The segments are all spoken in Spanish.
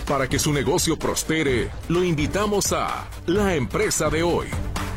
Para que su negocio prospere, lo invitamos a La Empresa de Hoy.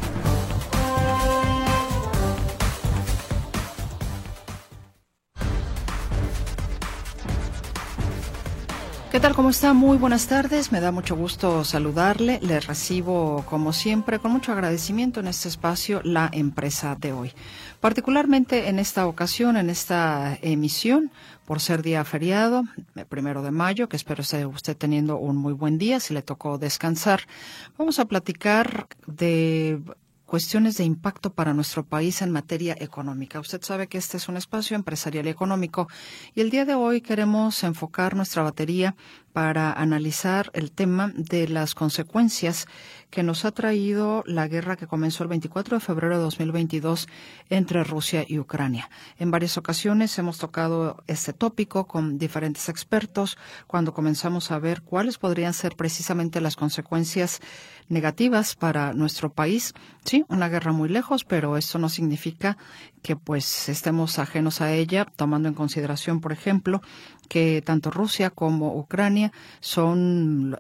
¿Qué tal? ¿Cómo está? Muy buenas tardes. Me da mucho gusto saludarle. Le recibo, como siempre, con mucho agradecimiento en este espacio, La Empresa de Hoy. Particularmente en esta ocasión, en esta emisión, por ser día feriado, 1 de mayo, que espero esté usted teniendo un muy buen día, si le tocó descansar. Vamos a platicar de cuestiones de impacto para nuestro país en materia económica. Usted sabe que este es un espacio empresarial y económico y el día de hoy queremos enfocar nuestra batería para analizar el tema de las consecuencias que nos ha traído la guerra que comenzó el 24 de febrero de 2022 entre Rusia y Ucrania. En varias ocasiones hemos tocado este tópico con diferentes expertos cuando comenzamos a ver cuáles podrían ser precisamente las consecuencias negativas para nuestro país. Sí, una guerra muy lejos, pero esto no significa que pues estemos ajenos a ella, tomando en consideración, por ejemplo, que tanto Rusia como Ucrania son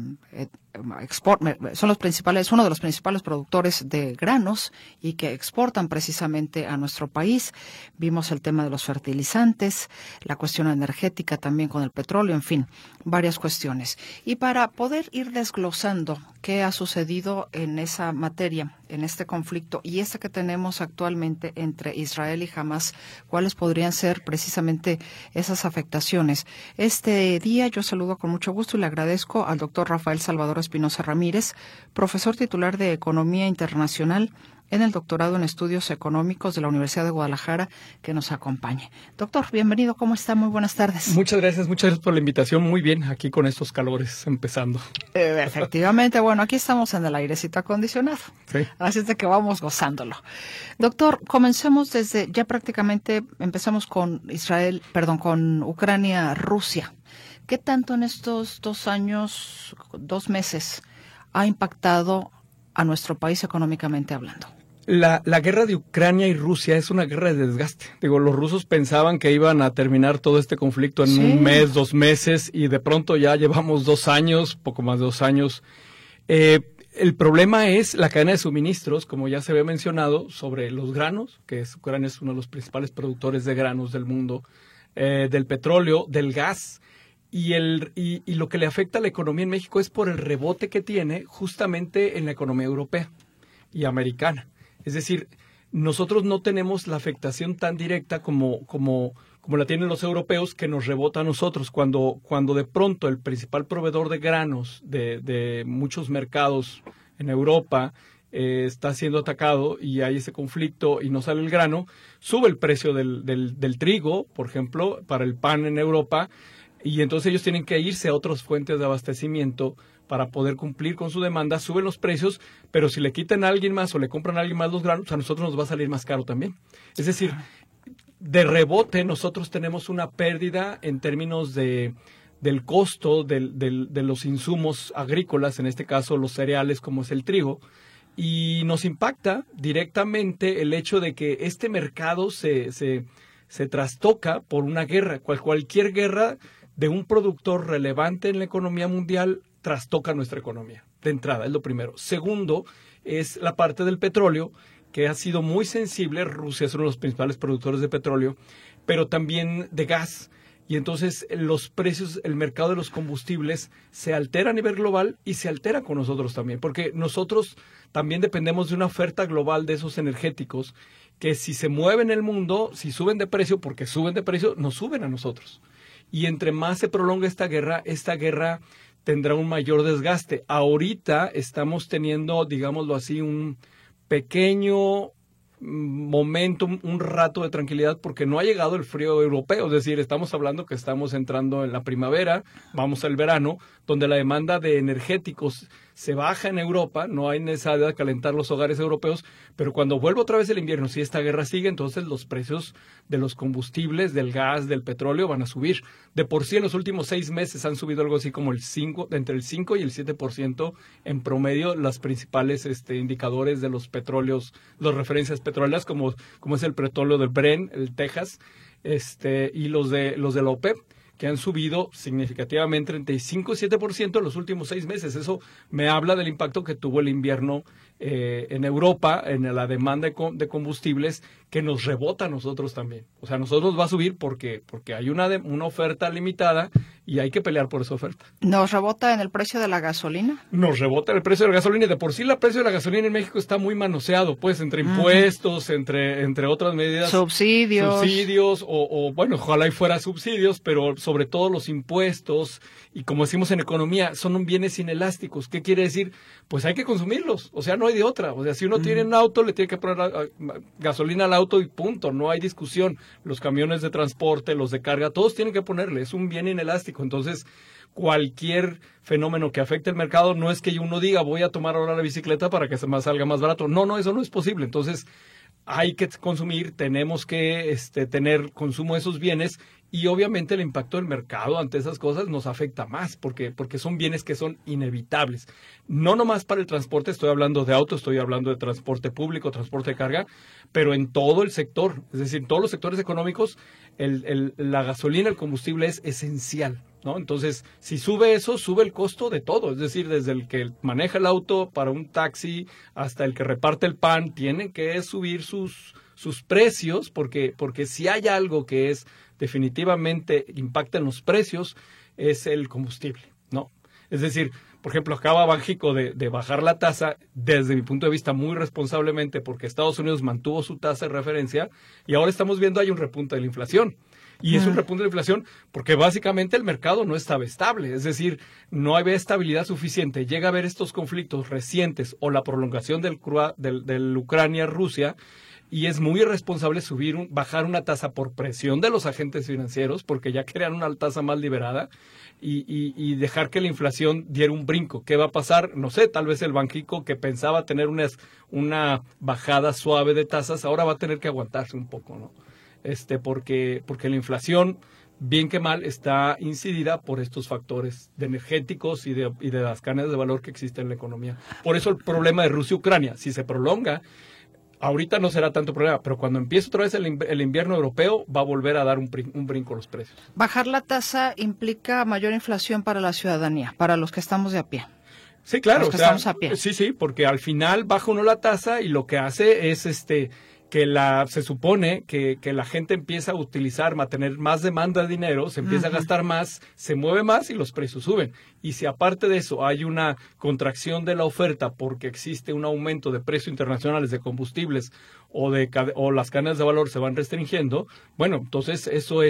uno de los principales productores de granos y que exportan precisamente a nuestro país. Vimos el tema de los fertilizantes, la cuestión energética también con el petróleo, en fin, varias cuestiones. Y para poder ir desglosando qué ha sucedido en esa materia, en este conflicto y este que tenemos actualmente entre Israel y Hamás, cuáles podrían ser precisamente esas afectaciones. Este día yo saludo con mucho gusto y le agradezco al doctor Rafael Salvador Espinosa Ramírez, profesor titular de Economía Internacional en el doctorado en Estudios Económicos de la Universidad de Guadalajara, que nos acompañe. Doctor, bienvenido, ¿cómo está? Muy buenas tardes. Muchas gracias por la invitación. Muy bien, aquí con estos calores empezando. Efectivamente, bueno, aquí estamos en el airecito acondicionado, sí. Así es de que vamos gozándolo. Doctor, comencemos ya prácticamente empezamos con con Ucrania, Rusia. ¿Qué tanto en estos 2 meses ha impactado a nuestro país económicamente hablando? La guerra de Ucrania y Rusia es una guerra de desgaste. Los rusos pensaban que iban a terminar todo este conflicto en un mes, 2 meses, y de pronto ya llevamos 2 años, poco más de 2 años. El problema es la cadena de suministros, como ya se había mencionado, sobre los granos, que Ucrania es uno de los principales productores de granos del mundo, del petróleo, del gas. Y lo que le afecta a la economía en México es por el rebote que tiene justamente en la economía europea y americana. Es decir, nosotros no tenemos la afectación tan directa como la tienen los europeos, que nos rebota a nosotros. Cuando de pronto el principal proveedor de granos de muchos mercados en Europa está siendo atacado y hay ese conflicto y no sale el grano, sube el precio del trigo, por ejemplo, para el pan en Europa. Y entonces ellos tienen que irse a otras fuentes de abastecimiento para poder cumplir con su demanda, suben los precios, pero si le quitan a alguien más o le compran a alguien más los granos, a nosotros nos va a salir más caro también. Es decir, de rebote nosotros tenemos una pérdida en términos del costo de los insumos agrícolas, en este caso los cereales como es el trigo, y nos impacta directamente el hecho de que este mercado se trastoca por una guerra. Cualquier guerra de un productor relevante en la economía mundial trastoca nuestra economía. De entrada, es lo primero. Segundo, es la parte del petróleo, que ha sido muy sensible. Rusia es uno de los principales productores de petróleo, pero también de gas. Y entonces los precios, el mercado de los combustibles se altera a nivel global y se altera con nosotros también, porque nosotros también dependemos de una oferta global de esos energéticos que si se mueven en el mundo, si suben de precio, porque suben de precio, nos suben a nosotros. Y entre más se prolonga esta guerra tendrá un mayor desgaste. Ahorita estamos teniendo, digámoslo así, un pequeño momento, un rato de tranquilidad, porque no ha llegado el frío europeo. Es decir, estamos hablando que estamos entrando en la primavera, vamos al verano, donde la demanda de energéticos se baja en Europa, no hay necesidad de calentar los hogares europeos, pero cuando vuelva otra vez el invierno, si esta guerra sigue, entonces los precios de los combustibles, del gas, del petróleo van a subir. De por sí en los últimos 6 meses han subido algo así como entre el 5 y el 7% en promedio los principales indicadores de los petróleos, las referencias petroleras, como es el petróleo del Brent, el Texas, y los de la OPEP, que han subido significativamente entre 5 y 7% en los últimos 6 meses. Eso me habla del impacto que tuvo el invierno en Europa, en la demanda de combustibles, que nos rebota a nosotros también. O sea, a nosotros va a subir porque hay una oferta limitada y hay que pelear por esa oferta. ¿Nos rebota en el precio de la gasolina? Nos rebota el precio de la gasolina. De por sí el precio de la gasolina en México está muy manoseado, pues, entre impuestos, entre otras medidas. Subsidios, o bueno, ojalá y fuera subsidios, pero sobre todo los impuestos, y como decimos en economía, son bienes inelásticos. ¿Qué quiere decir? Pues hay que consumirlos, o sea, no hay de otra. O sea, si uno tiene un auto, le tiene que poner gasolina al auto y punto, no hay discusión. Los camiones de transporte, los de carga, todos tienen que ponerle, es un bien inelástico. Entonces, cualquier fenómeno que afecte el mercado, no es que uno diga, voy a tomar ahora la bicicleta para que salga más barato. No, eso no es posible. Entonces, hay que consumir, tenemos que tener consumo de esos bienes, y obviamente el impacto del mercado ante esas cosas nos afecta más porque son bienes que son inevitables. No nomás para el transporte, estoy hablando de autos, estoy hablando de transporte público, transporte de carga, pero en todo el sector, es decir, en todos los sectores económicos, la gasolina, el combustible es esencial, ¿no? Entonces, si sube eso, sube el costo de todo, es decir, desde el que maneja el auto para un taxi hasta el que reparte el pan, tienen que subir sus precios, porque si hay algo que es definitivamente impacta en los precios, es el combustible, ¿no? Es decir, por ejemplo, acaba Banxico de bajar la tasa, desde mi punto de vista muy responsablemente, porque Estados Unidos mantuvo su tasa de referencia, y ahora estamos viendo hay un repunte de la inflación. Y es un repunte de la inflación porque básicamente el mercado no estaba estable, es decir, no había estabilidad suficiente. Llega a haber estos conflictos recientes o la prolongación del Ucrania-Rusia, y es muy irresponsable bajar una tasa por presión de los agentes financieros, porque ya crean una tasa más liberada, y dejar que la inflación diera un brinco. ¿Qué va a pasar? No sé, tal vez el Banxico, que pensaba tener una bajada suave de tasas, ahora va a tener que aguantarse un poco, ¿no? Porque la inflación, bien que mal, está incidida por estos factores de energéticos y de las cadenas de valor que existen en la economía. Por eso el problema de Rusia-Ucrania, si se prolonga, ahorita no será tanto problema, pero cuando empiece otra vez el invierno europeo, va a volver a dar un brinco los precios. Bajar la tasa implica mayor inflación para la ciudadanía, para los que estamos de a pie. Sí, claro. Estamos a pie. Sí, porque al final baja uno la tasa y lo que hace es que se supone que la gente empieza a tener más demanda de dinero, se empieza a gastar más, se mueve más y los precios suben. Y si aparte de eso hay una contracción de la oferta porque existe un aumento de precios internacionales de combustibles o las cadenas de valor se van restringiendo, bueno, entonces eso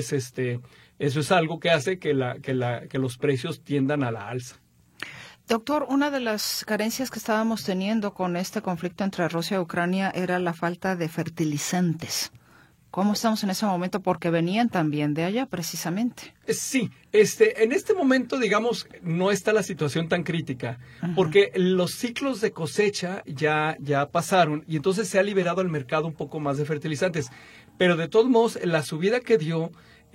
es algo que hace que los precios tiendan a la alza. Doctor, una de las carencias que estábamos teniendo con este conflicto entre Rusia y Ucrania era la falta de fertilizantes. ¿Cómo estamos en ese momento? Porque venían también de allá, precisamente. Sí, en este momento, digamos, no está la situación tan crítica, porque los ciclos de cosecha ya pasaron y entonces se ha liberado al mercado un poco más de fertilizantes. Pero de todos modos, la subida que dio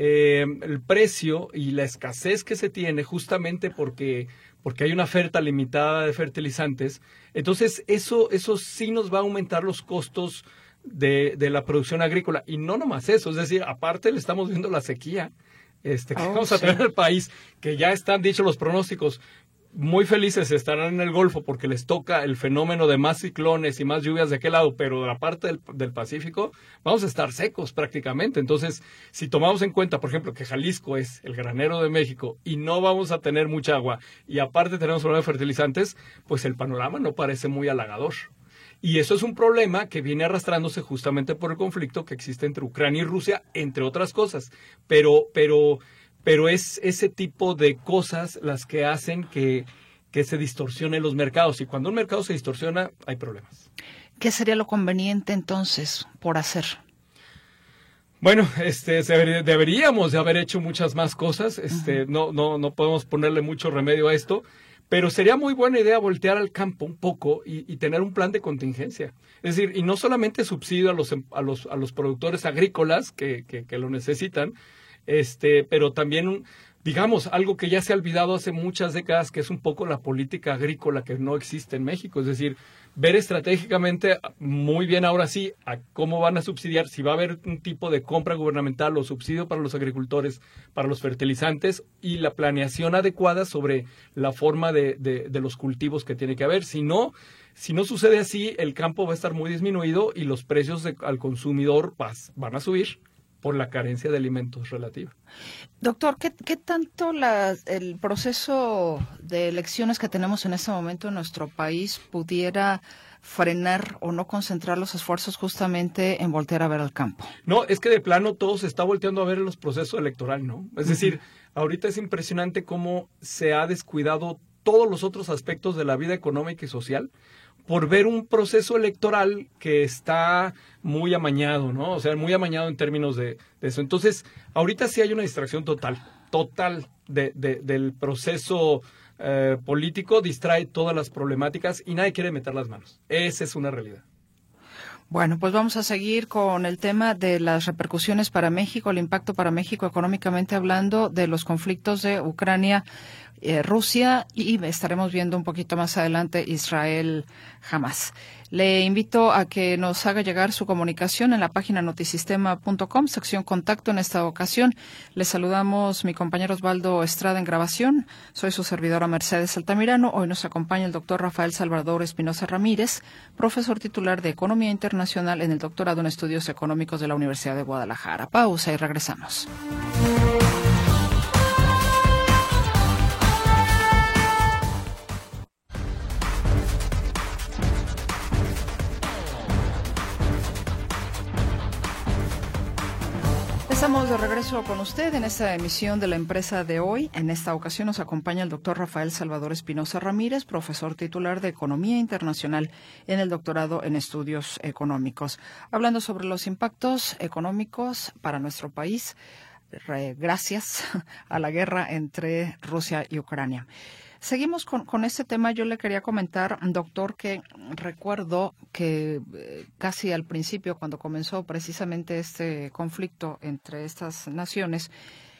el precio y la escasez que se tiene, justamente porque hay una oferta limitada de fertilizantes, entonces eso sí nos va a aumentar los costos de la producción agrícola. Y no nomás eso, es decir, aparte le estamos viendo la sequía que vamos a tener en el país, que ya están dichos los pronósticos. Muy felices estarán en el Golfo porque les toca el fenómeno de más ciclones y más lluvias de aquel lado, pero de la parte del Pacífico vamos a estar secos prácticamente. Entonces, si tomamos en cuenta, por ejemplo, que Jalisco es el granero de México y no vamos a tener mucha agua y aparte tenemos problemas de fertilizantes, pues el panorama no parece muy halagador. Y eso es un problema que viene arrastrándose justamente por el conflicto que existe entre Ucrania y Rusia, entre otras cosas. Pero es ese tipo de cosas las que hacen que se distorsionen los mercados. Y cuando un mercado se distorsiona, hay problemas. ¿Qué sería lo conveniente entonces por hacer? Bueno, deberíamos de haber hecho muchas más cosas. No podemos ponerle mucho remedio a esto. Pero sería muy buena idea voltear al campo un poco y tener un plan de contingencia. Es decir, y no solamente subsidio a los productores agrícolas que lo necesitan, pero también digamos, algo que ya se ha olvidado hace muchas décadas, que es un poco la política agrícola que no existe en México. Es decir, ver estratégicamente muy bien ahora sí a cómo van a subsidiar, si va a haber un tipo de compra gubernamental o subsidio para los agricultores, para los fertilizantes y la planeación adecuada sobre la forma de los cultivos que tiene que haber. Si no sucede así, el campo va a estar muy disminuido y los precios al consumidor van a subir por la carencia de alimentos relativa. Doctor, ¿qué tanto el proceso de elecciones que tenemos en este momento en nuestro país pudiera frenar o no concentrar los esfuerzos justamente en voltear a ver al campo? No, es que de plano todo se está volteando a ver en los procesos electorales, ¿no? Es decir, ahorita es impresionante cómo se ha descuidado todos los otros aspectos de la vida económica y social por ver un proceso electoral que está muy amañado, ¿no? O sea, muy amañado en términos de eso. Entonces, ahorita sí hay una distracción total del proceso político, distrae todas las problemáticas y nadie quiere meter las manos. Esa es una realidad. Bueno, pues vamos a seguir con el tema de las repercusiones para México, el impacto para México económicamente hablando de los conflictos de Ucrania, Rusia y estaremos viendo un poquito más adelante Israel, Hamas. Le invito a que nos haga llegar su comunicación en la página notisistema.com, sección contacto. En esta ocasión le saludamos mi compañero Osvaldo Estrada en grabación. Soy su servidora Mercedes Altamirano. Hoy nos acompaña el doctor Rafael Salvador Espinosa Ramírez, profesor titular de Economía Internacional en el doctorado en Estudios Económicos de la Universidad de Guadalajara. Pausa y regresamos. Estamos de regreso con usted en esta emisión de la empresa de hoy. En esta ocasión nos acompaña el doctor Rafael Salvador Espinosa Ramírez, profesor titular de Economía Internacional en el doctorado en Estudios Económicos, hablando sobre los impactos económicos para nuestro país gracias a la guerra entre Rusia y Ucrania. Seguimos con este tema. Yo le quería comentar, doctor, que recuerdo que casi al principio, cuando comenzó precisamente este conflicto entre estas naciones,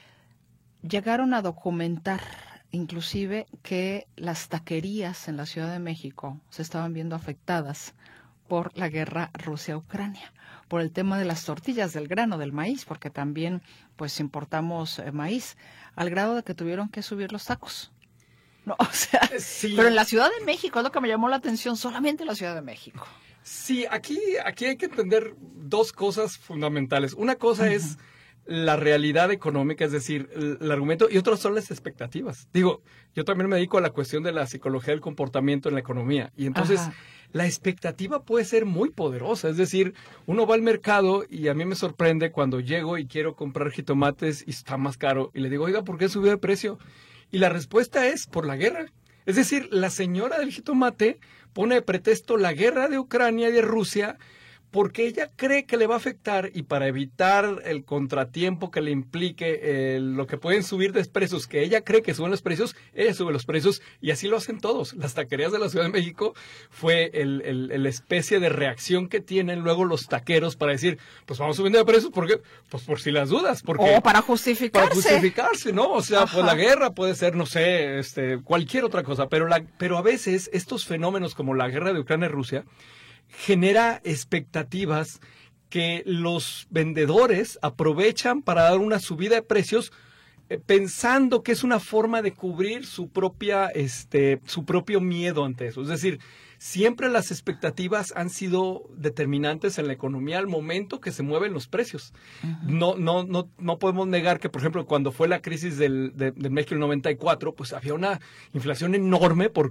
llegaron a documentar inclusive que las taquerías en la Ciudad de México se estaban viendo afectadas por la guerra Rusia-Ucrania, por el tema de las tortillas, del grano, del maíz, porque también pues importamos maíz, al grado de que tuvieron que subir los tacos. No, o sea, sí. Pero en la Ciudad de México es lo que me llamó la atención, solamente en la Ciudad de México. Sí, aquí hay que entender dos cosas fundamentales. Una cosa es la realidad económica, es decir, el argumento, y otras son las expectativas. Digo, yo también me dedico a la cuestión de la psicología del comportamiento en la economía, y entonces la expectativa puede ser muy poderosa. Es decir, uno va al mercado y a mí me sorprende cuando llego y quiero comprar jitomates y está más caro, y le digo, oiga, ¿por qué subió de precio? Y la respuesta es por la guerra. Es decir, la señora del jitomate pone de pretexto la guerra de Ucrania y de Rusia porque ella cree que le va a afectar, y para evitar el contratiempo que le implique lo que pueden subir de precios, que ella cree que suben los precios, ella sube los precios, y así lo hacen todos. Las taquerías de la Ciudad de México fue la especie de reacción que tienen luego los taqueros para decir, pues vamos subiendo de precios, porque pues por si las dudas, porque o para justificarse. Para justificarse, ¿no? O sea, pues la guerra puede ser, no sé, cualquier otra cosa, pero a veces estos fenómenos como la guerra de Ucrania y Rusia genera expectativas que los vendedores aprovechan para dar una subida de precios pensando que es una forma de cubrir su propio miedo ante eso. Es decir, siempre las expectativas han sido determinantes en la economía al momento que se mueven los precios. No podemos negar que, por ejemplo, cuando fue la crisis del México en el 94, pues había una inflación enorme por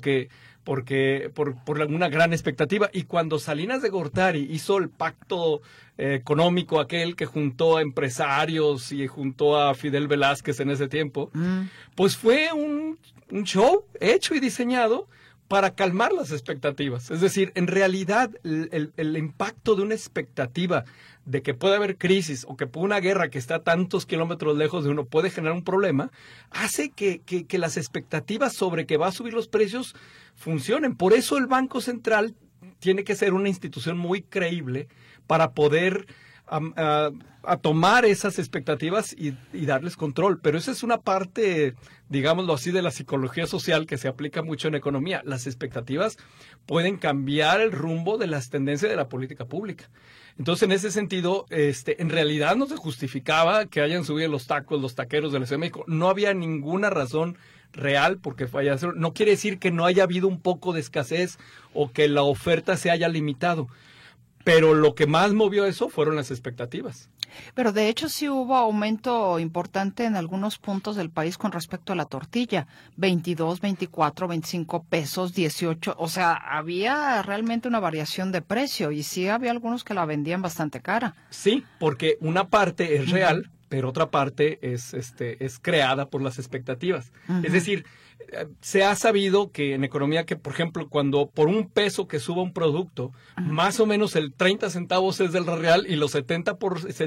una gran expectativa. Y cuando Salinas de Gortari hizo el pacto económico aquel que juntó a empresarios y juntó a Fidel Velázquez en ese tiempo, pues fue un show hecho y diseñado para calmar las expectativas. Es decir, en realidad el impacto de una expectativa de que puede haber crisis o que una guerra que está a tantos kilómetros lejos de uno puede generar un problema, hace que las expectativas sobre que va a subir los precios funcionen. Por eso el Banco Central tiene que ser una institución muy creíble para poder a tomar esas expectativas y darles control. Pero esa es una parte, digámoslo así, de la psicología social que se aplica mucho en economía. Las expectativas pueden cambiar el rumbo de las tendencias de la política pública. Entonces, en ese sentido, en realidad no se justificaba que hayan subido los tacos, los taqueros de la Ciudad de México. No había ninguna razón real porque fallase. No quiere decir que no haya habido un poco de escasez o que la oferta se haya limitado. Pero lo que más movió eso fueron las expectativas. Pero de hecho sí hubo aumento importante en algunos puntos del país con respecto a la tortilla. 22, 24, 25 pesos, 18. O sea, había realmente una variación de precio y sí había algunos que la vendían bastante cara. Sí, porque una parte es real, pero otra parte es creada por las expectativas. Es decir, se ha sabido que en economía que, por ejemplo, cuando por un peso que suba un producto, más o menos el 30 centavos es del real y los 70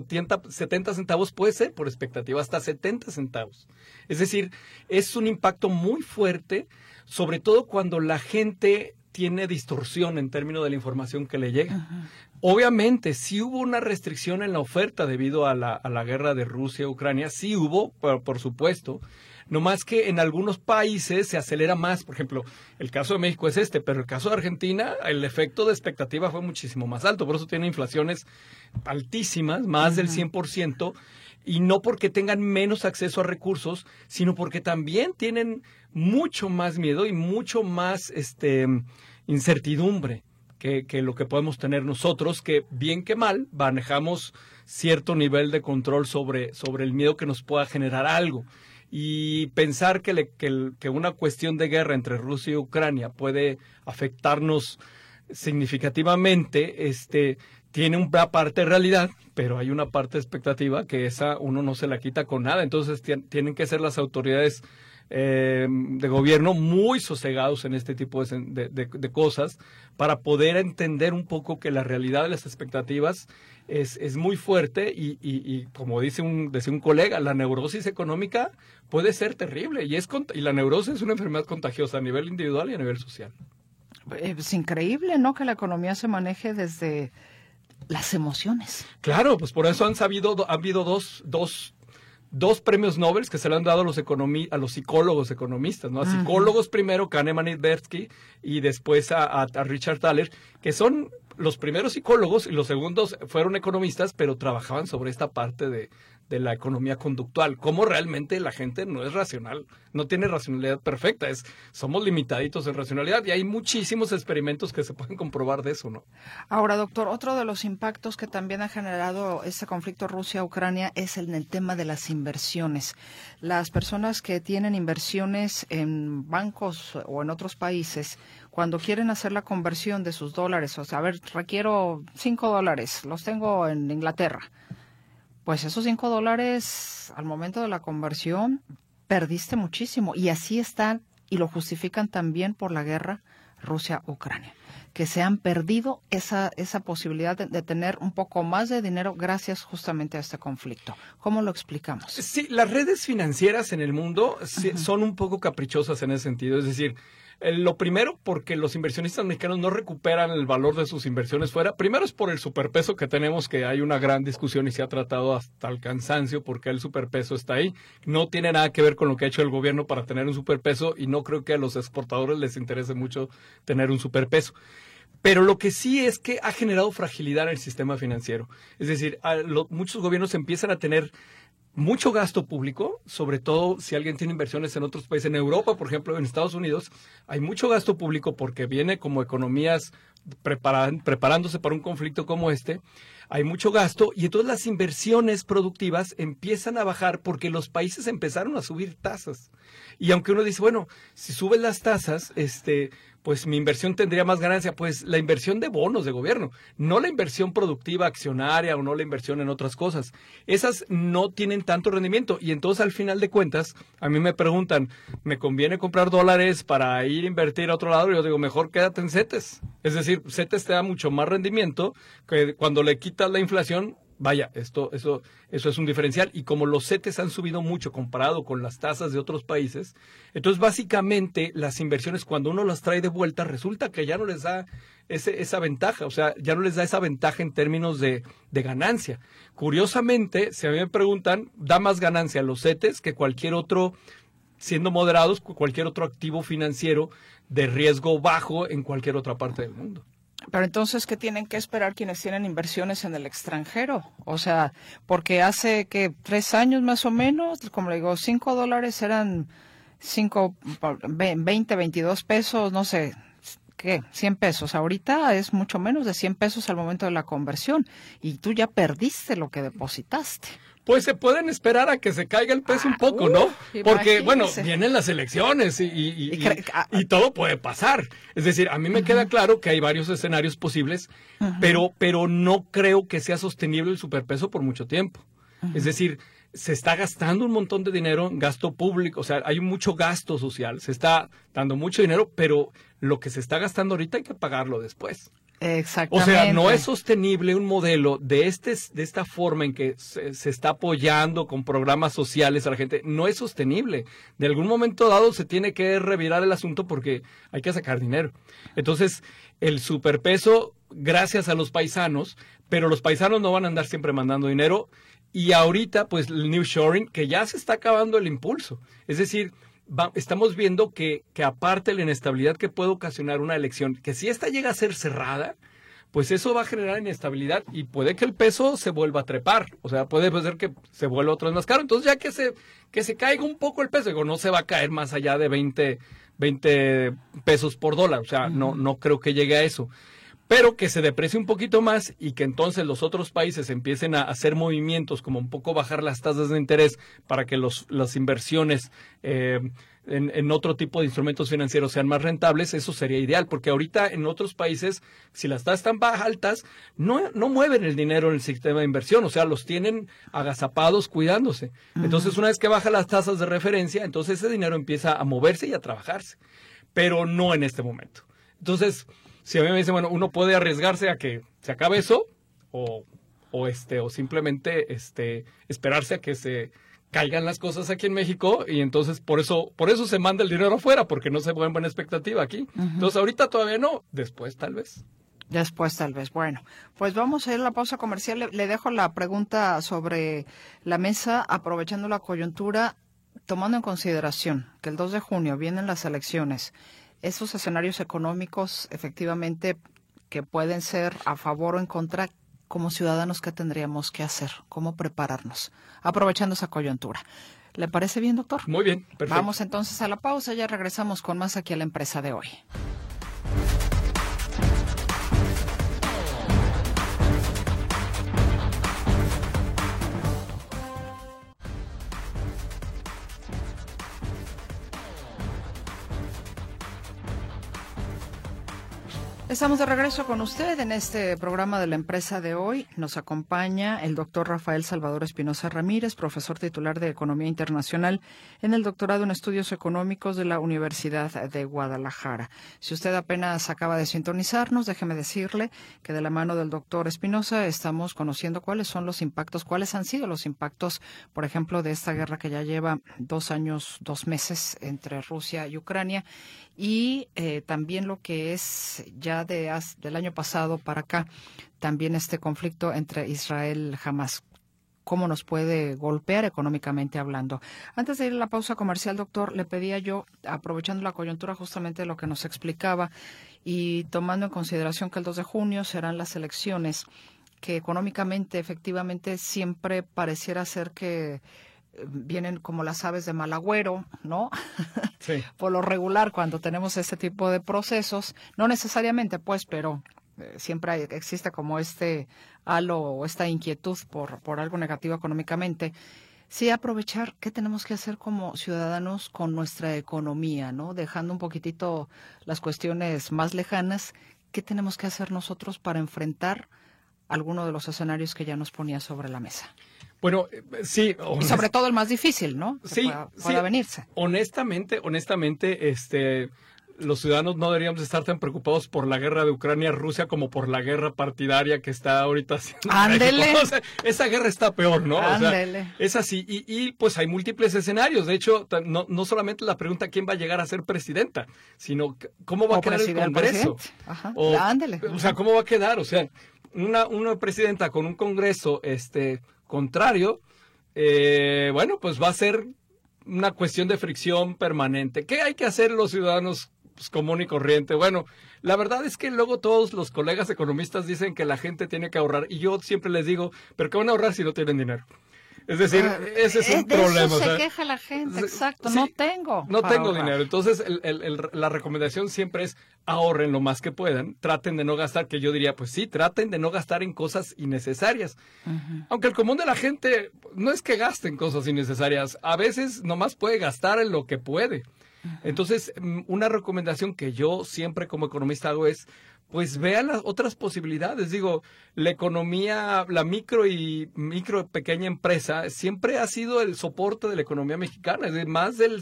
centavos puede ser por expectativa, hasta 70 centavos. Es decir, es un impacto muy fuerte, sobre todo cuando la gente tiene distorsión en términos de la información que le llega. Obviamente, sí hubo una restricción en la oferta debido a la guerra de Rusia-Ucrania, sí hubo, por supuesto, no más que en algunos países se acelera más. Por ejemplo, el caso de México es pero el caso de Argentina, el efecto de expectativa fue muchísimo más alto, por eso tiene inflaciones altísimas, más del 100%, y no porque tengan menos acceso a recursos, sino porque también tienen mucho más miedo y mucho más incertidumbre que lo que podemos tener nosotros, que bien que mal manejamos cierto nivel de control sobre el miedo que nos pueda generar algo. Y pensar que una cuestión de guerra entre Rusia y Ucrania puede afectarnos significativamente, tiene una parte de realidad, pero hay una parte de expectativa que esa uno no se la quita con nada. Entonces tienen que ser las autoridades de gobierno muy sosegados en este tipo de cosas para poder entender un poco que la realidad de las expectativas es muy fuerte y como decía un colega, la neurosis económica puede ser terrible y la neurosis es una enfermedad contagiosa a nivel individual y a nivel social. Es increíble, ¿no?, que la economía se maneje desde las emociones. Claro, pues por eso han habido dos premios Nobel que se le han dado a los psicólogos economistas, ¿no? A psicólogos primero, Kahneman y Tversky, y después a Richard Thaler, que son los primeros psicólogos y los segundos fueron economistas, pero trabajaban sobre esta parte de la economía conductual, cómo realmente la gente no es racional, no tiene racionalidad perfecta, somos limitaditos en racionalidad y hay muchísimos experimentos que se pueden comprobar de eso, ¿no? Ahora, doctor, otro de los impactos que también ha generado este conflicto Rusia-Ucrania es en el tema de las inversiones. Las personas que tienen inversiones en bancos o en otros países, cuando quieren hacer la conversión de sus dólares, o sea, a ver, requiero $5, los tengo en Inglaterra. Pues esos $5 al momento de la conversión perdiste muchísimo y así están y lo justifican también por la guerra Rusia-Ucrania, que se han perdido esa posibilidad de tener un poco más de dinero gracias justamente a este conflicto. ¿Cómo lo explicamos? Sí, las redes financieras en el mundo son un poco caprichosas en ese sentido, es decir, lo primero, porque los inversionistas mexicanos no recuperan el valor de sus inversiones fuera. Primero es por el superpeso que tenemos, que hay una gran discusión y se ha tratado hasta el cansancio porque el superpeso está ahí. No tiene nada que ver con lo que ha hecho el gobierno para tener un superpeso y no creo que a los exportadores les interese mucho tener un superpeso. Pero lo que sí es que ha generado fragilidad en el sistema financiero. Es decir, muchos gobiernos empiezan a tener mucho gasto público, sobre todo si alguien tiene inversiones en otros países. En Europa, por ejemplo, en Estados Unidos, hay mucho gasto público porque viene como economías preparándose para un conflicto como este. Hay mucho gasto y entonces las inversiones productivas empiezan a bajar porque los países empezaron a subir tasas. Y aunque uno dice, bueno, si suben las tasas, pues mi inversión tendría más ganancia. Pues la inversión de bonos de gobierno, no la inversión productiva accionaria o no la inversión en otras cosas. Esas no tienen tanto rendimiento y entonces al final de cuentas a mí me preguntan, ¿me conviene comprar dólares para ir a invertir a otro lado? Y yo digo, mejor quédate en CETES. Es decir, CETES te da mucho más rendimiento que cuando le quitas la inflación. vaya, eso es un diferencial. Y como los CETES han subido mucho comparado con las tasas de otros países, entonces básicamente las inversiones cuando uno las trae de vuelta resulta que ya no les da esa ventaja, o sea, ya no les da esa ventaja en términos de ganancia. Curiosamente, si a mí me preguntan, da más ganancia a los CETES que cualquier otro, siendo moderados, cualquier otro activo financiero de riesgo bajo en cualquier otra parte del mundo. Pero entonces, ¿qué tienen que esperar quienes tienen inversiones en el extranjero? O sea, porque hace que 3 años más o menos, como le digo, $5 eran 20, 22 pesos, no sé, ¿qué? 100 pesos. Ahorita es mucho menos de 100 pesos al momento de la conversión y tú ya perdiste lo que depositaste. Pues se pueden esperar a que se caiga el peso un poco, ¿no? Porque, bueno, vienen las elecciones y todo puede pasar. Es decir, a mí me queda claro que hay varios escenarios posibles, pero no creo que sea sostenible el superpeso por mucho tiempo. Es decir, se está gastando un montón de dinero en gasto público, o sea, hay mucho gasto social, se está dando mucho dinero, pero lo que se está gastando ahorita hay que pagarlo después. Exactamente. O sea, no es sostenible un modelo de esta forma en que se está apoyando con programas sociales a la gente. No es sostenible. De algún momento dado se tiene que revirar el asunto porque hay que sacar dinero. Entonces, el superpeso, gracias a los paisanos, pero los paisanos no van a andar siempre mandando dinero. Y ahorita, pues, el nearshoring, que ya se está acabando el impulso. Es decir, estamos viendo que aparte de la inestabilidad que puede ocasionar una elección, que si esta llega a ser cerrada, pues eso va a generar inestabilidad y puede que el peso se vuelva a trepar. O sea, puede ser que se vuelva otra vez más caro. Entonces ya que se caiga un poco el peso, digo, no se va a caer más allá de 20 pesos por dólar. O sea, no creo que llegue a eso. Pero que se deprecie un poquito más y que entonces los otros países empiecen a hacer movimientos como un poco bajar las tasas de interés para que las inversiones en otro tipo de instrumentos financieros sean más rentables, eso sería ideal, porque ahorita en otros países, si las tasas están bajas altas, no mueven el dinero en el sistema de inversión, o sea, los tienen agazapados cuidándose. Entonces, una vez que bajan las tasas de referencia, entonces ese dinero empieza a moverse y a trabajarse, pero no en este momento. Entonces, si a mí me dicen, bueno, uno puede arriesgarse a que se acabe eso o simplemente esperarse a que se caigan las cosas aquí en México y entonces por eso se manda el dinero afuera, porque no se pone buena expectativa aquí. Entonces ahorita todavía no, después tal vez. Después tal vez. Bueno, pues vamos a ir a la pausa comercial. Le dejo la pregunta sobre la mesa, aprovechando la coyuntura, tomando en consideración que el 2 de junio vienen las elecciones. Esos escenarios económicos, efectivamente, que pueden ser a favor o en contra, como ciudadanos, ¿qué tendríamos que hacer? ¿Cómo prepararnos? Aprovechando esa coyuntura. ¿Le parece bien, doctor? Muy bien, perfecto. Vamos entonces a la pausa, ya regresamos con más aquí a la empresa de hoy. Estamos de regreso con usted en este programa de la empresa de hoy. Nos acompaña el doctor Rafael Salvador Espinosa Ramírez, profesor titular de Economía Internacional en el doctorado en Estudios Económicos de la Universidad de Guadalajara. Si usted apenas acaba de sintonizarnos, déjeme decirle que de la mano del doctor Espinosa estamos conociendo cuáles han sido los impactos, por ejemplo, de esta guerra que ya lleva 2 años, 2 meses entre Rusia y Ucrania, y también lo que es ya del año pasado para acá, también este conflicto entre Israel y Hamas. ¿Cómo nos puede golpear económicamente hablando? Antes de ir a la pausa comercial, doctor, le pedía yo, aprovechando la coyuntura justamente de lo que nos explicaba y tomando en consideración que el 2 de junio serán las elecciones, que económicamente, efectivamente, siempre pareciera ser que vienen como las aves de mal agüero, ¿no? Sí. Por lo regular, cuando tenemos este tipo de procesos, no necesariamente, pues, pero siempre existe como este halo o esta inquietud por algo negativo económicamente. Sí, aprovechar qué tenemos que hacer como ciudadanos con nuestra economía, ¿no? Dejando un poquitito las cuestiones más lejanas, ¿qué tenemos que hacer nosotros para enfrentar alguno de los escenarios que ya nos ponía sobre la mesa? Bueno, sí. Y sobre todo el más difícil, ¿no? Que sí, pueda venirse. Honestamente, los ciudadanos no deberíamos estar tan preocupados por la guerra de Ucrania-Rusia como por la guerra partidaria que está ahorita haciendo Ándele. O sea, esa guerra está peor, ¿no? Ándele. O sea, es así. Y pues hay múltiples escenarios. De hecho, no solamente la pregunta quién va a llegar a ser presidenta, sino cómo va a quedar el Congreso. Ajá. Ándele. O sea, cómo va a quedar. O sea, una presidenta con un Congreso contrario, bueno, pues va a ser una cuestión de fricción permanente. ¿Qué hay que hacer los ciudadanos común y corriente? Bueno, la verdad es que luego todos los colegas economistas dicen que la gente tiene que ahorrar, y yo siempre les digo, ¿pero qué van a ahorrar si no tienen dinero? Es decir, ese es un problema. Eso se queja la gente, exacto, sí, no tengo dinero. Entonces, la recomendación siempre es ahorren lo más que puedan, traten de no gastar, que yo diría, pues sí, traten de no gastar en cosas innecesarias. Aunque el común de la gente no es que gaste en cosas innecesarias, a veces nomás puede gastar en lo que puede. Entonces, una recomendación que yo siempre como economista hago es, pues vean las otras posibilidades. Digo, la economía, la micro pequeña empresa siempre ha sido el soporte de la economía mexicana. Es decir, más del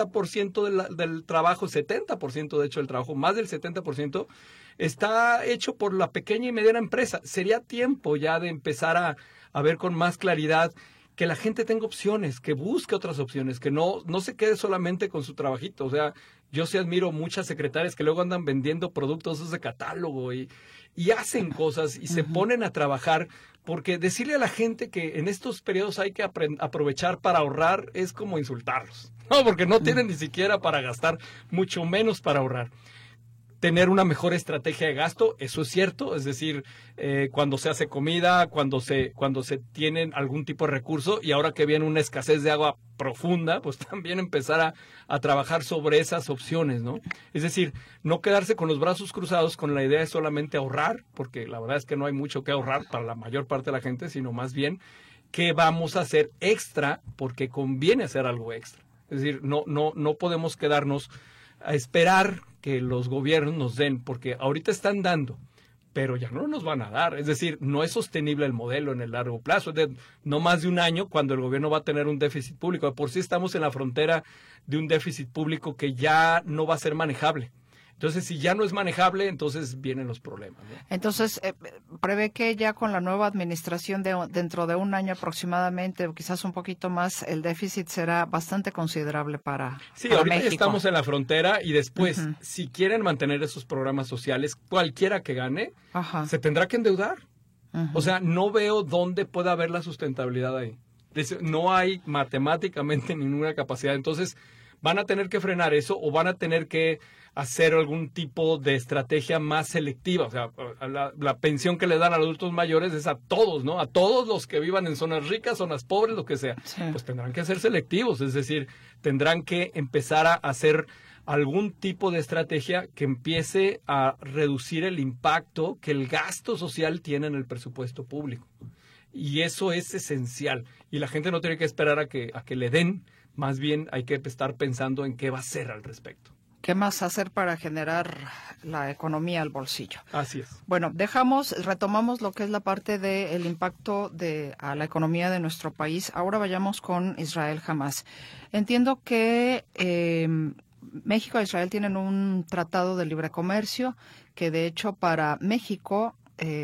60% del trabajo, 70% de hecho del trabajo, más del 70% está hecho por la pequeña y mediana empresa. Sería tiempo ya de empezar a ver con más claridad que la gente tenga opciones, que busque otras opciones, que no se quede solamente con su trabajito. O sea, yo sí admiro muchas secretarias que luego andan vendiendo productos de catálogo y hacen cosas y se ponen a trabajar, porque decirle a la gente que en estos periodos hay que aprovechar para ahorrar es como insultarlos. No, porque no tienen ni siquiera para gastar, mucho menos para ahorrar. Tener una mejor estrategia de gasto, eso es cierto, es decir, cuando se hace comida, cuando se tienen algún tipo de recurso, y ahora que viene una escasez de agua profunda, pues también empezar a trabajar sobre esas opciones, ¿no? Es decir, no quedarse con los brazos cruzados con la idea de solamente ahorrar, porque la verdad es que no hay mucho que ahorrar para la mayor parte de la gente, sino más bien qué vamos a hacer extra, porque conviene hacer algo extra. Es decir, no podemos quedarnos a esperar que los gobiernos nos den, porque ahorita están dando, pero ya no nos van a dar. Es decir, no es sostenible el modelo en el largo plazo. No más de un año cuando el gobierno va a tener un déficit público. De por sí estamos en la frontera de un déficit público que ya no va a ser manejable. Entonces, si ya no es manejable, entonces vienen los problemas, ¿no? Entonces, prevé que ya con la nueva administración dentro de un año aproximadamente, o quizás un poquito más, el déficit será bastante considerable para ahorita México. Ya estamos en la frontera y después, si quieren mantener esos programas sociales, cualquiera que gane, se tendrá que endeudar. O sea, no veo dónde pueda haber la sustentabilidad ahí. No hay matemáticamente ninguna capacidad. Entonces, van a tener que frenar eso o van a tener que hacer algún tipo de estrategia más selectiva. O sea, la pensión que le dan a los adultos mayores es a todos, ¿no? A todos los que vivan en zonas ricas, zonas pobres, lo que sea. Sí. Pues tendrán que ser selectivos, es decir, tendrán que empezar a hacer algún tipo de estrategia que empiece a reducir el impacto que el gasto social tiene en el presupuesto público. Y eso es esencial. Y la gente no tiene que esperar a que le den. Más bien hay que estar pensando en qué va a hacer al respecto. ¿Qué más hacer para generar la economía al bolsillo? Así es. Bueno, retomamos lo que es la parte del impacto a la economía de nuestro país. Ahora vayamos con Israel-Hamás. Entiendo que México e Israel tienen un tratado de libre comercio que, de hecho, para México,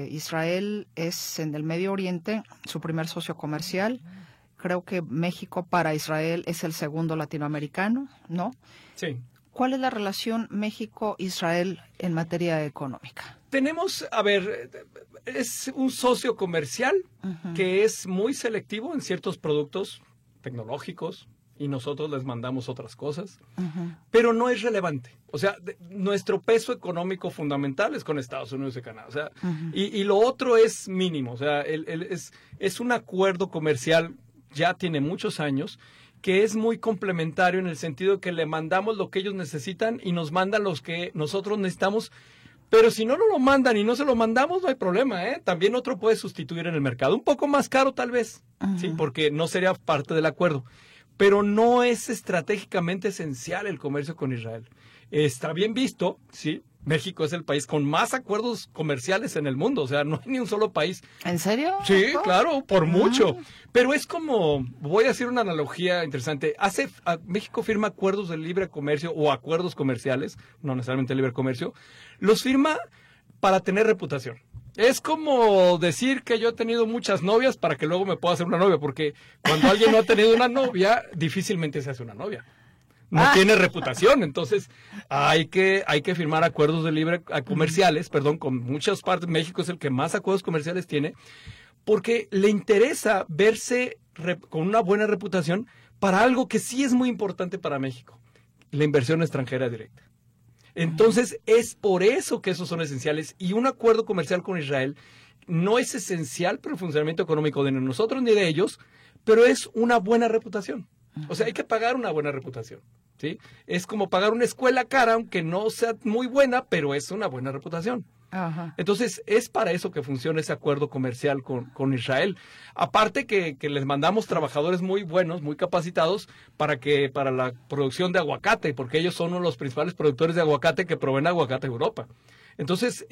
Israel es en el Medio Oriente su primer socio comercial. Creo que México para Israel es el segundo latinoamericano, ¿no? Sí. ¿Cuál es la relación México-Israel en materia económica? Tenemos, es un socio comercial que es muy selectivo en ciertos productos tecnológicos y nosotros les mandamos otras cosas, pero no es relevante. O sea, nuestro peso económico fundamental es con Estados Unidos y Canadá. O sea, y lo otro es mínimo. O sea, es un acuerdo comercial, ya tiene muchos años, que es muy complementario en el sentido que le mandamos lo que ellos necesitan y nos mandan los que nosotros necesitamos. Pero si no nos lo mandan y no se lo mandamos, no hay problema, ¿eh? También otro puede sustituir en el mercado. Un poco más caro tal vez, sí, porque no sería parte del acuerdo. Pero no es estratégicamente esencial el comercio con Israel. Está bien visto, sí, México es el país con más acuerdos comerciales en el mundo, o sea, no hay ni un solo país. ¿En serio? Sí, claro, por mucho. Pero es como, voy a hacer una analogía interesante. México firma acuerdos de libre comercio o acuerdos comerciales, no necesariamente libre comercio, los firma para tener reputación. Es como decir que yo he tenido muchas novias para que luego me pueda hacer una novia, porque cuando alguien no ha tenido una novia, difícilmente se hace una novia. No tiene reputación, entonces hay que firmar acuerdos de libre comerciales, con muchas partes. México es el que más acuerdos comerciales tiene, porque le interesa verse con una buena reputación para algo que sí es muy importante para México, la inversión extranjera directa. Entonces es por eso que esos son esenciales, y un acuerdo comercial con Israel no es esencial para el funcionamiento económico de nosotros ni de ellos, pero es una buena reputación. O sea, hay que pagar una buena reputación, ¿sí? Es como pagar una escuela cara, aunque no sea muy buena, pero es una buena reputación. Ajá. Entonces, es para eso que funciona ese acuerdo comercial con Israel. Aparte que les mandamos trabajadores muy buenos, muy capacitados, para la producción de aguacate, porque ellos son uno de los principales productores de aguacate que proveen aguacate a Europa. Entonces,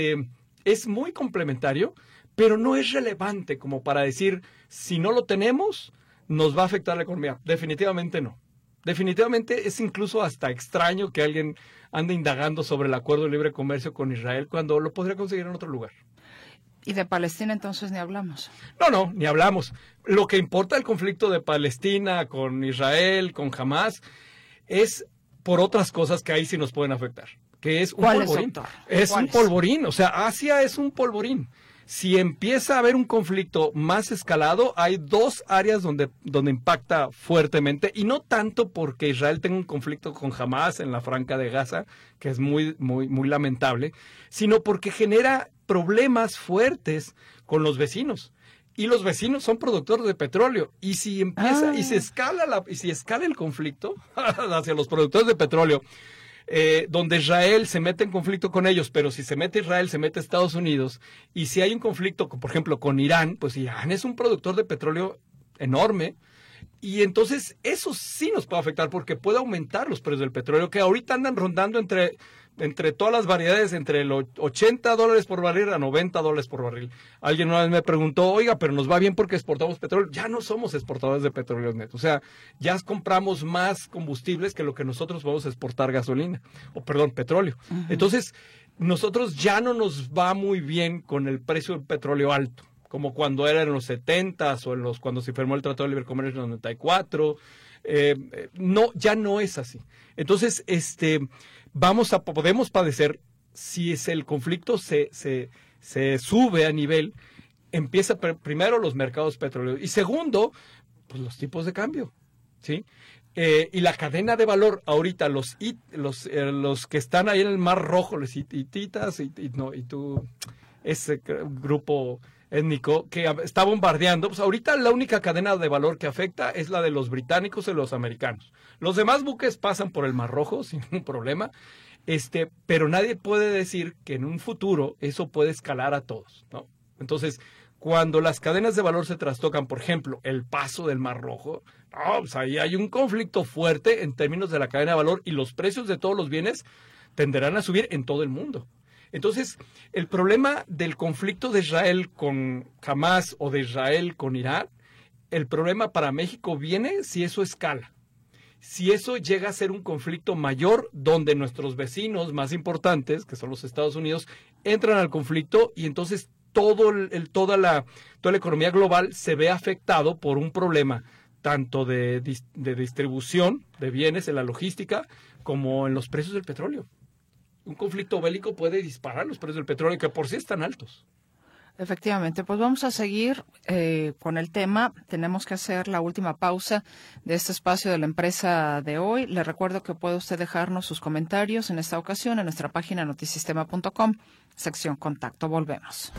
es muy complementario, pero no es relevante como para decir, si no lo tenemos, nos va a afectar la economía. Definitivamente no. Definitivamente es incluso hasta extraño que alguien ande indagando sobre el acuerdo de libre comercio con Israel cuando lo podría conseguir en otro lugar. ¿Y de Palestina entonces ni hablamos? No, ni hablamos. Lo que importa el conflicto de Palestina con Israel, con Hamas, es por otras cosas que ahí sí nos pueden afectar. Que es un polvorín. Es un polvorín, o sea, Asia es un polvorín. Si empieza a haber un conflicto más escalado, hay dos áreas donde impacta fuertemente, y no tanto porque Israel tenga un conflicto con Hamas en la Franja de Gaza, que es muy, muy, muy lamentable, sino porque genera problemas fuertes con los vecinos. Y los vecinos son productores de petróleo. Y si empieza, y si escala el conflicto hacia los productores de petróleo, donde Israel se mete en conflicto con ellos, pero si se mete Israel, se mete Estados Unidos, y si hay un conflicto, por ejemplo, con Irán, pues Irán es un productor de petróleo enorme, y entonces eso sí nos puede afectar, porque puede aumentar los precios del petróleo, que ahorita andan rondando entre todas las variedades, entre los $80 por barril a $90 por barril. Alguien una vez me preguntó, oiga, pero nos va bien porque exportamos petróleo. Ya no somos exportadores de petróleo neto. O sea, ya compramos más combustibles que lo que nosotros vamos a exportar petróleo. Uh-huh. Entonces, nosotros ya no nos va muy bien con el precio del petróleo alto, como cuando era en los 70s o cuando se firmó el Tratado de Libre Comercio en el 94. No, ya no es así. Entonces, podemos padecer, si el conflicto se sube a nivel, empieza primero los mercados petroleros, y segundo, pues los tipos de cambio, ¿sí? Y la cadena de valor, ahorita los que están ahí en el Mar Rojo, los hititas ese grupo étnico que está bombardeando, pues ahorita la única cadena de valor que afecta es la de los británicos y los americanos. Los demás buques pasan por el Mar Rojo sin ningún problema, pero nadie puede decir que en un futuro eso puede escalar a todos, ¿no? Entonces, cuando las cadenas de valor se trastocan, por ejemplo, el paso del Mar Rojo, pues ahí hay un conflicto fuerte en términos de la cadena de valor, y los precios de todos los bienes tenderán a subir en todo el mundo. Entonces, el problema del conflicto de Israel con Hamas o de Israel con Irán, el problema para México viene si eso escala. Si eso llega a ser un conflicto mayor, donde nuestros vecinos más importantes, que son los Estados Unidos, entran al conflicto, y entonces toda la economía global se ve afectado por un problema tanto de distribución de bienes en la logística como en los precios del petróleo. Un conflicto bélico puede disparar los precios del petróleo, que por sí están altos. Efectivamente, pues vamos a seguir con el tema. Tenemos que hacer la última pausa de este espacio de la empresa de hoy. Le recuerdo que puede usted dejarnos sus comentarios en esta ocasión en nuestra página notisistema.com, sección contacto. Volvemos.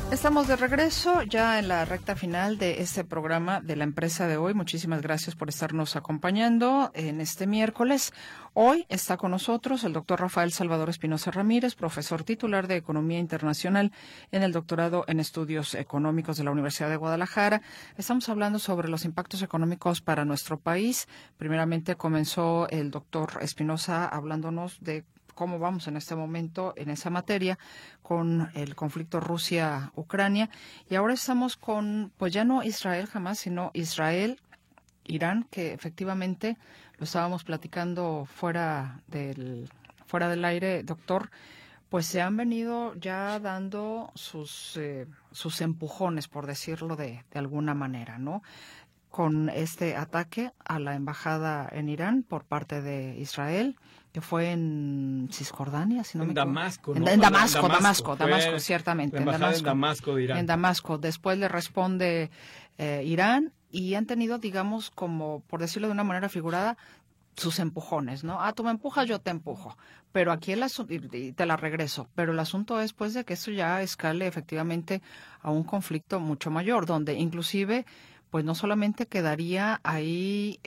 Estamos de regreso ya en la recta final de este programa de la empresa de hoy. Muchísimas gracias por estarnos acompañando en este miércoles. Hoy está con nosotros el doctor Rafael Salvador Espinosa Ramírez, profesor titular de Economía Internacional en el doctorado en Estudios Económicos de la Universidad de Guadalajara. Estamos hablando sobre los impactos económicos para nuestro país. Primeramente comenzó el doctor Espinosa hablándonos de cómo vamos en este momento en esa materia con el conflicto Rusia-Ucrania. Y ahora estamos con, pues ya no Israel jamás, sino Israel-Irán, que efectivamente lo estábamos platicando fuera del aire, doctor. Pues se han venido ya dando sus empujones, por decirlo de alguna manera, ¿no? Con este ataque a la embajada en Irán por parte de Israel, que fue en Cisjordania, si no me equivoco. Damasco, ¿no? En Damasco, ciertamente. La embajada en Damasco de Irán. En Damasco. Después le responde Irán y han tenido, digamos, como, por decirlo de una manera figurada, sus empujones, ¿no? Tú me empujas, yo te empujo. Pero aquí el asunto, y te la regreso. Pero el asunto es, pues, de que esto ya escale efectivamente a un conflicto mucho mayor, donde inclusive pues no solamente quedaría ahí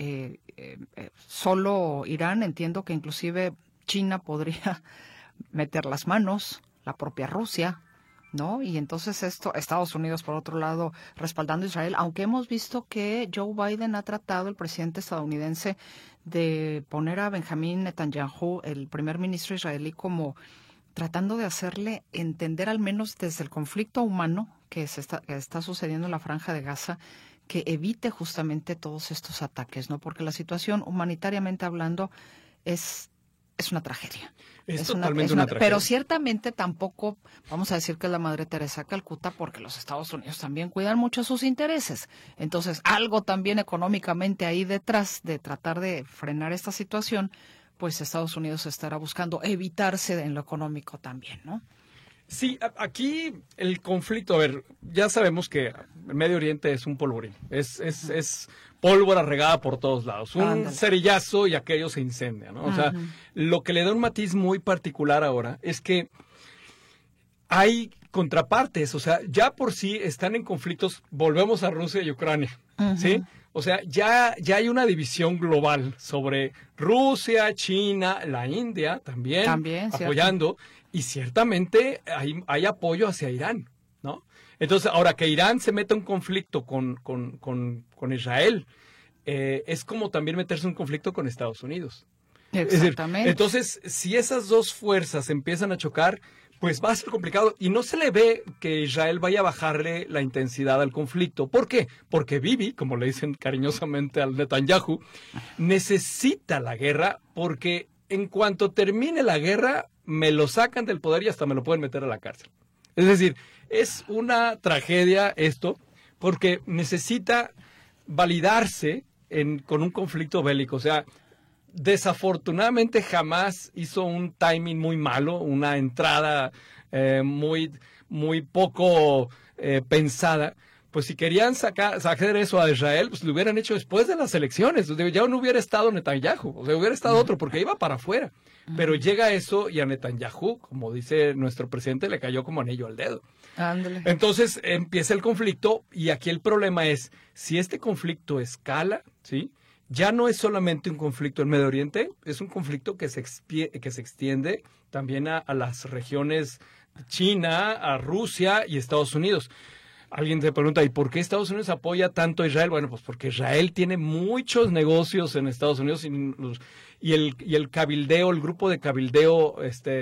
solo Irán, entiendo que inclusive China podría meter las manos, la propia Rusia, ¿no? Y entonces Estados Unidos, por otro lado, respaldando a Israel, aunque hemos visto que Joe Biden ha tratado, el presidente estadounidense, de poner a Benjamín Netanyahu, el primer ministro israelí, como tratando de hacerle entender, al menos desde el conflicto humano que está sucediendo en la Franja de Gaza, que evite justamente todos estos ataques, ¿no? Porque la situación, humanitariamente hablando, es una tragedia. Es totalmente una tragedia. Pero ciertamente tampoco vamos a decir que es la Madre Teresa Calcuta, porque los Estados Unidos también cuidan mucho sus intereses. Entonces, algo también económicamente ahí detrás de tratar de frenar esta situación, pues Estados Unidos estará buscando evitarse en lo económico también, ¿no? Sí, aquí el conflicto, a ver, ya sabemos que el Medio Oriente es un polvorín, es pólvora regada por todos lados, un cerillazo y aquello se incendia, ¿no? O sea, lo que le da un matiz muy particular ahora es que hay contrapartes, o sea, ya por sí están en conflictos, volvemos a Rusia y Ucrania, ¿sí? O sea, ya hay una división global sobre Rusia, China, la India también apoyando, y ciertamente hay apoyo hacia Irán, ¿no? Entonces, ahora que Irán se meta en un conflicto con Israel, es como también meterse en un conflicto con Estados Unidos. Exactamente. Es decir, entonces, si esas dos fuerzas empiezan a chocar, pues va a ser complicado y no se le ve que Israel vaya a bajarle la intensidad al conflicto. ¿Por qué? Porque Bibi, como le dicen cariñosamente al Netanyahu, necesita la guerra porque en cuanto termine la guerra me lo sacan del poder y hasta me lo pueden meter a la cárcel. Es decir, es una tragedia esto porque necesita validarse con un conflicto bélico. O sea, desafortunadamente jamás hizo un timing muy malo, una entrada muy poco pensada. Pues si querían sacar eso a Israel, pues lo hubieran hecho después de las elecciones. Ya no hubiera estado Netanyahu, o sea, hubiera estado otro, porque iba para afuera. Pero llega eso y a Netanyahu, como dice nuestro presidente, le cayó como anillo al dedo. Ándale. Entonces empieza el conflicto y aquí el problema es, si este conflicto escala, ¿sí?, ya no es solamente un conflicto en Medio Oriente, es un conflicto que se extiende también a las regiones China, a Rusia y Estados Unidos. Alguien te pregunta, ¿y por qué Estados Unidos apoya tanto a Israel? Bueno, pues porque Israel tiene muchos negocios en Estados Unidos y el cabildeo, el grupo de cabildeo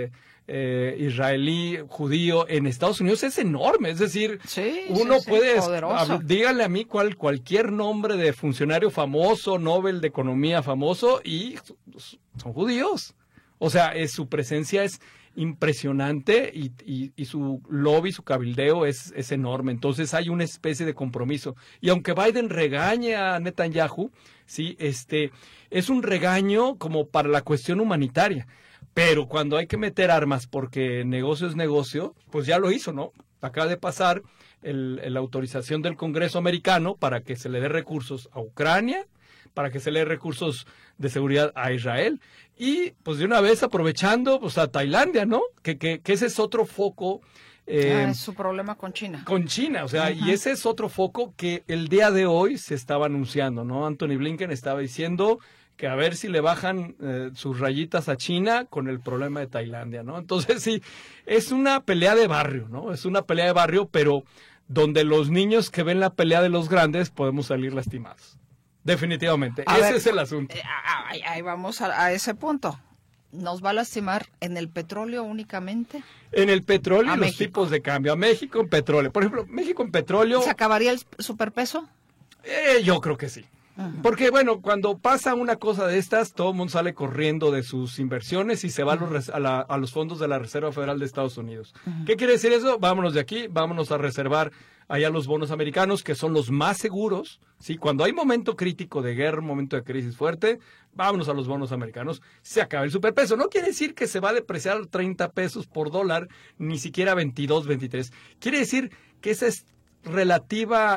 israelí, judío en Estados Unidos es enorme. Es decir, uno puede, díganle a mí cualquier nombre de funcionario famoso, Nobel de Economía famoso, y son judíos. O sea, su presencia es impresionante y su lobby, su cabildeo es enorme. Entonces hay una especie de compromiso. Y aunque Biden regañe a Netanyahu, sí, es un regaño como para la cuestión humanitaria. Pero cuando hay que meter armas porque negocio es negocio, pues ya lo hizo, ¿no? Acaba de pasar la autorización del Congreso americano para que se le dé recursos a Ucrania, para que se le dé recursos de seguridad a Israel y pues de una vez aprovechando pues a Tailandia, ¿no? Que ese es otro foco Es su problema con China. Con China, o sea, y ese es otro foco que el día de hoy se estaba anunciando, ¿no? Anthony Blinken estaba diciendo que a ver si le bajan sus rayitas a China con el problema de Tailandia, ¿no? Entonces sí, es una pelea de barrio, ¿no? Es una pelea de barrio, pero donde los niños que ven la pelea de los grandes podemos salir lastimados. Definitivamente, ese es el asunto. Ahí vamos a ese punto. ¿Nos va a lastimar en el petróleo únicamente? En el petróleo y los México. tipos de cambio. A México en petróleo. Por ejemplo, México en petróleo. ¿Se acabaría el superpeso? Yo creo que sí. Porque, bueno, cuando pasa una cosa de estas, todo el mundo sale corriendo de sus inversiones y se va a los fondos de la Reserva Federal de Estados Unidos. ¿Qué quiere decir eso? Vámonos de aquí, vámonos a reservar allá los bonos americanos, que son los más seguros. ¿Sí? Cuando hay momento crítico de guerra, momento de crisis fuerte, vámonos a los bonos americanos. Se acaba el superpeso. No quiere decir que se va a depreciar 30 pesos por dólar, ni siquiera 22, 23. Quiere decir que esa es relativa,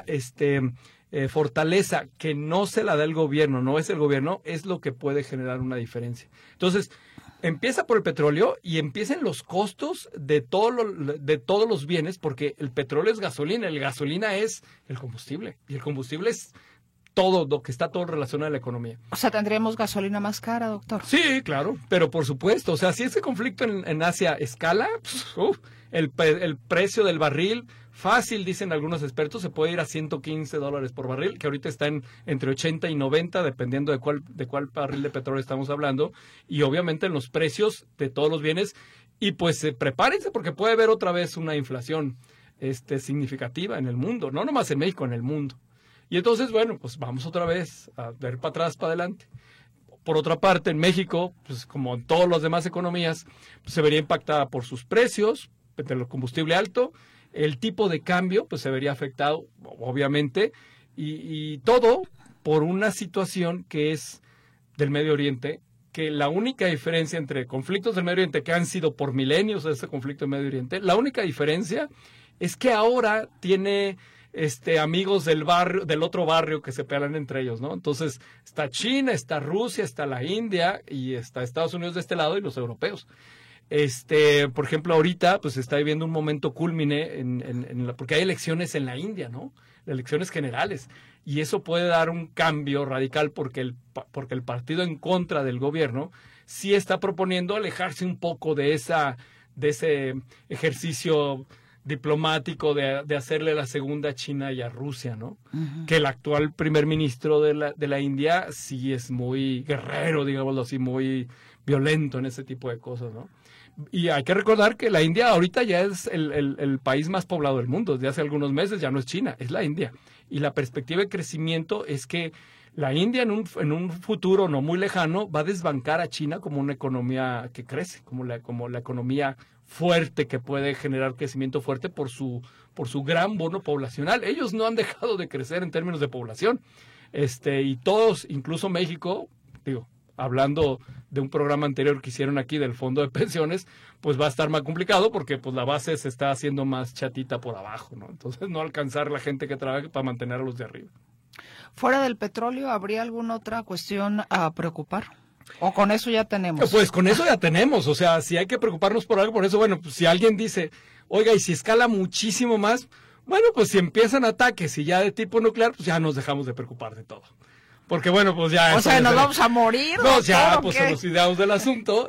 fortaleza que no se la da el gobierno, no es el gobierno, es lo que puede generar una diferencia. Entonces, empieza por el petróleo y empiezan los costos de todos los bienes, porque el petróleo es gasolina, el gasolina es el combustible, y el combustible es todo lo que está todo relacionado a la economía. O sea, ¿tendríamos gasolina más cara, doctor? Sí, claro, pero por supuesto, o sea, si ese conflicto en Asia escala, el precio del barril, fácil, dicen algunos expertos, se puede ir a $115 por barril, que ahorita está entre 80 y 90, dependiendo de cuál barril de petróleo estamos hablando, y obviamente en los precios de todos los bienes, y pues prepárense porque puede haber otra vez una inflación significativa en el mundo, no nomás en México, en el mundo. Y entonces, bueno, pues vamos otra vez a ver para atrás, para adelante. Por otra parte, en México, pues como en todas las demás economías, pues, se vería impactada por sus precios, del combustible alto, el tipo de cambio, pues se vería afectado, obviamente, y todo por una situación que es del Medio Oriente, que la única diferencia entre conflictos del Medio Oriente, que han sido por milenios ese conflicto del Medio Oriente, la única diferencia es que ahora tiene amigos del otro barrio que se pelean entre ellos, ¿no? Entonces, está China, está Rusia, está la India y está Estados Unidos de este lado y los europeos. Por ejemplo, ahorita pues se está viviendo un momento cúlmine porque hay elecciones en la India, ¿no? Elecciones generales. Y eso puede dar un cambio radical porque el partido en contra del gobierno sí está proponiendo alejarse un poco de ese ejercicio diplomático de hacerle la segunda a China y a Rusia, ¿no? Uh-huh. Que el actual primer ministro de la India sí es muy guerrero, digámoslo así, muy violento en ese tipo de cosas, ¿no? Y hay que recordar que la India ahorita ya es el país más poblado del mundo. Desde hace algunos meses ya no es China, es la India. Y la perspectiva de crecimiento es que la India en un futuro no muy lejano va a desbancar a China como una economía que crece, como la economía fuerte que puede generar crecimiento fuerte por su gran bono poblacional. Ellos no han dejado de crecer en términos de población. Y todos, incluso México, hablando de un programa anterior que hicieron aquí del fondo de pensiones, pues va a estar más complicado porque pues la base se está haciendo más chatita por abajo, ¿no? Entonces no alcanzar la gente que trabaja para mantener a los de arriba. Fuera del petróleo, ¿habría alguna otra cuestión a preocupar? ¿O con eso ya tenemos? Pues con eso ya tenemos, o sea, si hay que preocuparnos por algo, por eso, bueno, pues si alguien dice, oiga, y si escala muchísimo más, bueno, pues si empiezan ataques y ya de tipo nuclear, pues ya nos dejamos de preocupar de todo. Porque bueno, pues ya... O sea, ¿nos vamos a morir? No, ya, pues se nos ideamos del asunto,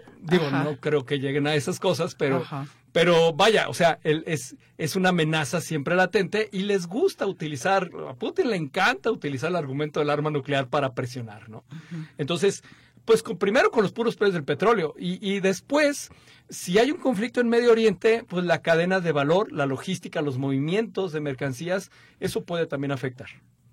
no creo que lleguen a esas cosas, pero vaya, o sea, es una amenaza siempre latente y les gusta utilizar, a Putin le encanta utilizar el argumento del arma nuclear para presionar, ¿no? Uh-huh. Entonces, pues primero con los puros precios del petróleo y después, si hay un conflicto en Medio Oriente, pues la cadena de valor, la logística, los movimientos de mercancías, eso puede también afectar.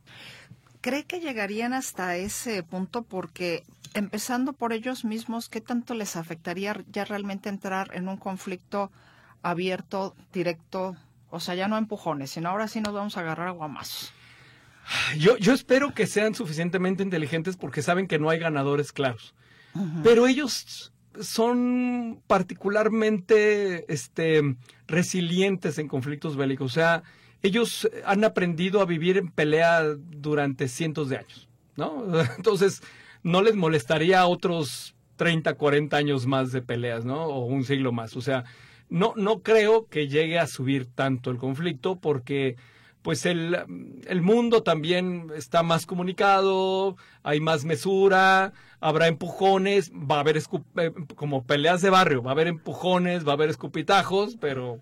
¿Cree que llegarían hasta ese punto? Porque empezando por ellos mismos, ¿qué tanto les afectaría ya realmente entrar en un conflicto abierto, directo? O sea, ya no empujones, sino ahora sí nos vamos a agarrar a guamazos. Yo espero que sean suficientemente inteligentes porque saben que no hay ganadores claros. Uh-huh. Pero ellos son particularmente resilientes en conflictos bélicos. O sea, ellos han aprendido a vivir en pelea durante cientos de años, ¿no? Entonces, no les molestaría otros 30, 40 años más de peleas, ¿no? O un siglo más. O sea, no creo que llegue a subir tanto el conflicto porque pues el mundo también está más comunicado, hay más mesura, habrá empujones, va a haber como peleas de barrio, va a haber empujones, va a haber escupitajos, pero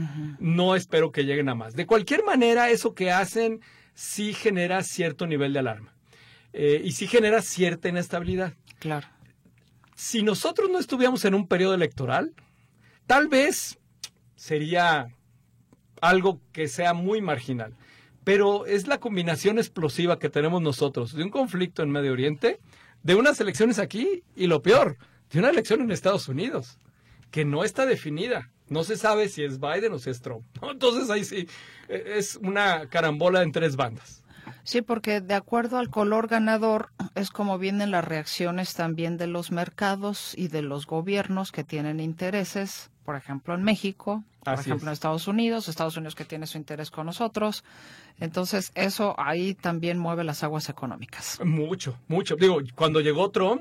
no espero que lleguen a más. De cualquier manera, eso que hacen sí genera cierto nivel de alarma y sí genera cierta inestabilidad. Claro. Si nosotros no estuviéramos en un periodo electoral, tal vez sería algo que sea muy marginal. Pero es la combinación explosiva que tenemos nosotros de un conflicto en Medio Oriente, de unas elecciones aquí y lo peor, de una elección en Estados Unidos, que no está definida. No se sabe si es Biden o si es Trump. Entonces ahí sí, es una carambola en tres bandas. Sí, porque de acuerdo al color ganador es como vienen las reacciones también de los mercados y de los gobiernos que tienen intereses, por ejemplo en México, por ejemplo en Estados Unidos que tiene su interés con nosotros. Entonces eso ahí también mueve las aguas económicas. Mucho. Digo, cuando llegó Trump,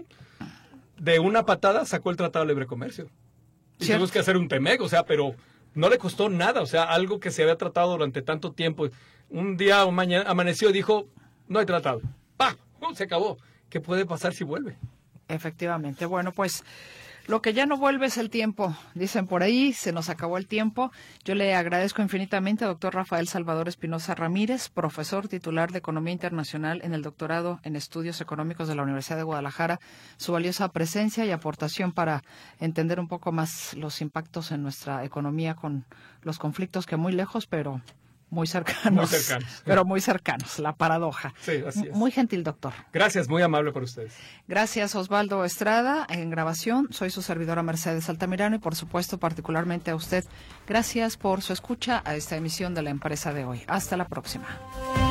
de una patada sacó el Tratado de Libre Comercio. Y tuvimos que hacer un TEMEC, pero no le costó nada, algo que se había tratado durante tanto tiempo. Un día o mañana amaneció y dijo, no hay tratado. ¡Pah! Se acabó. ¿Qué puede pasar si vuelve? Efectivamente. Bueno, pues lo que ya no vuelve es el tiempo. Dicen por ahí, se nos acabó el tiempo. Yo le agradezco infinitamente al doctor Rafael Salvador Espinosa Ramírez, profesor titular de Economía Internacional en el doctorado en Estudios Económicos de la Universidad de Guadalajara, su valiosa presencia y aportación para entender un poco más los impactos en nuestra economía con los conflictos que muy lejos, pero muy cercanos. Pero muy cercanos, la paradoja. Sí, así es. Muy gentil, doctor. Gracias, muy amable por ustedes. Gracias, Osvaldo Estrada, en grabación. Soy su servidora Mercedes Altamirano y, por supuesto, particularmente a usted, gracias por su escucha a esta emisión de La Empresa de Hoy. Hasta la próxima.